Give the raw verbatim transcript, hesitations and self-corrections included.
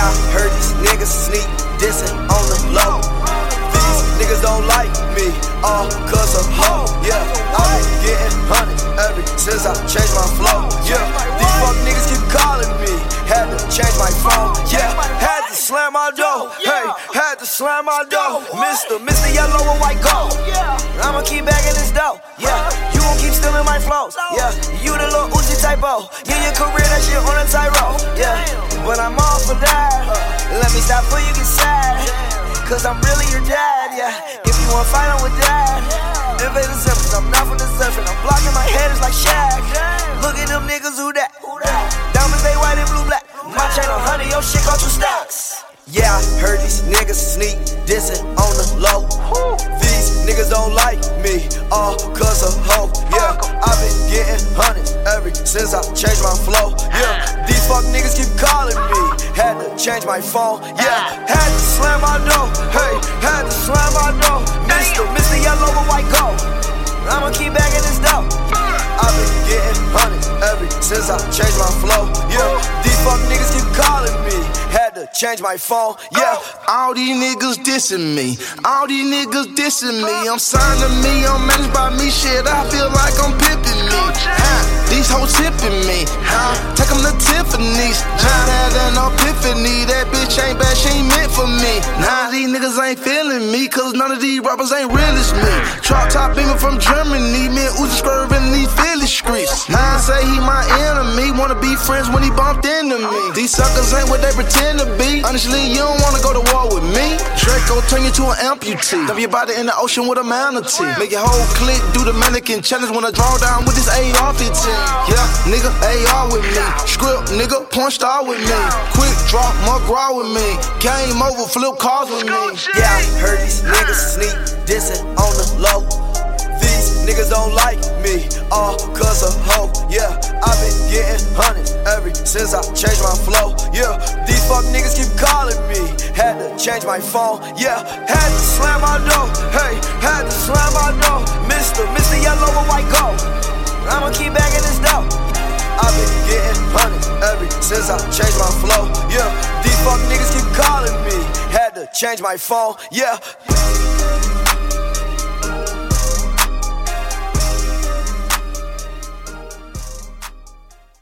I heard these niggas sneak dissing on the low. These niggas don't like me, all cause of hoe. Yeah, I've been getting honey ever since I changed my flow. Yeah, these fuck niggas keep calling me, had to change my phone. Yeah, had to slam my door. Hey, had to slam my door. Mister, Mister Yellow and White Gold. I'ma keep bagging this dough. Yeah, you gon' keep stealing my flows. Yeah, you the little Uzi typo. Yeah, your career, that shit on a tightrope. Yeah, but I'm all for that. Let me stop before you get sad, cause I'm really your dad, yeah. If you wanna fight, I'm with dad. Invader Zephyrs, I'm not from the Zephyr. I'm blocking my head, it's like Shaq. Look at them niggas, who that? Diamonds, they white and blue black. My chain on honey, your shit got two stacks. Yeah, I heard these niggas sneak dissing on the low. These niggas don't like me, all cause of hoe. Yeah, I've been getting honey ever since I changed my flow. Yeah, these fuck niggas keep calling me, had to change my phone. Yeah, had to slam my door. Hey, had to slam my door. Mister, Mister Yellow and White Gold. I'ma keep bagging this dough. I've been getting honey ever since I changed my flow. Yeah, these fuck niggas keep calling me, had to change my phone. Yeah, all these niggas dissing me, all these niggas dissing me. I'm signed to me, I'm managed by me. Shit, I feel like I'm pimping me. Huh? These hoes tipping me. Huh? Take them to Tiffany's. Just had an epiphany. That bitch ain't bad, she ain't meant for me. Nah, these niggas ain't feeling me, cause none of these rappers ain't real as me. Drop top beaming from Germany, me and Uzi swerving these Philly streets. Nah, say he my enemy, wanna be friends when he bumped into me. These suckers ain't what they pretend to be. Honestly, you don't wanna go to war with me. Draco turn you to an amputee. Dump your body in the ocean with a manatee. Make your whole clique do the mannequin challenge. Wanna draw down with this A R fifteen. Yeah, nigga, A R with me. Script, nigga, point star with me. Quick drop, McGraw with me. Game over, flip cars with me. Yeah, I heard these niggas sneak dissing on the low. These niggas don't like me, all cause of hoe. Yeah, I've been getting honey ever since I changed my flow. Yeah, these fuck niggas keep calling me, had to change my phone. Yeah, had to slam my door. Hey, had to slam my door. Mister, Mister Yellow and White Gold. I'ma keep bagging this dough. I've been getting honey ever since I changed my flow. Yeah, these fuck niggas keep calling me, had to change my phone. Yeah.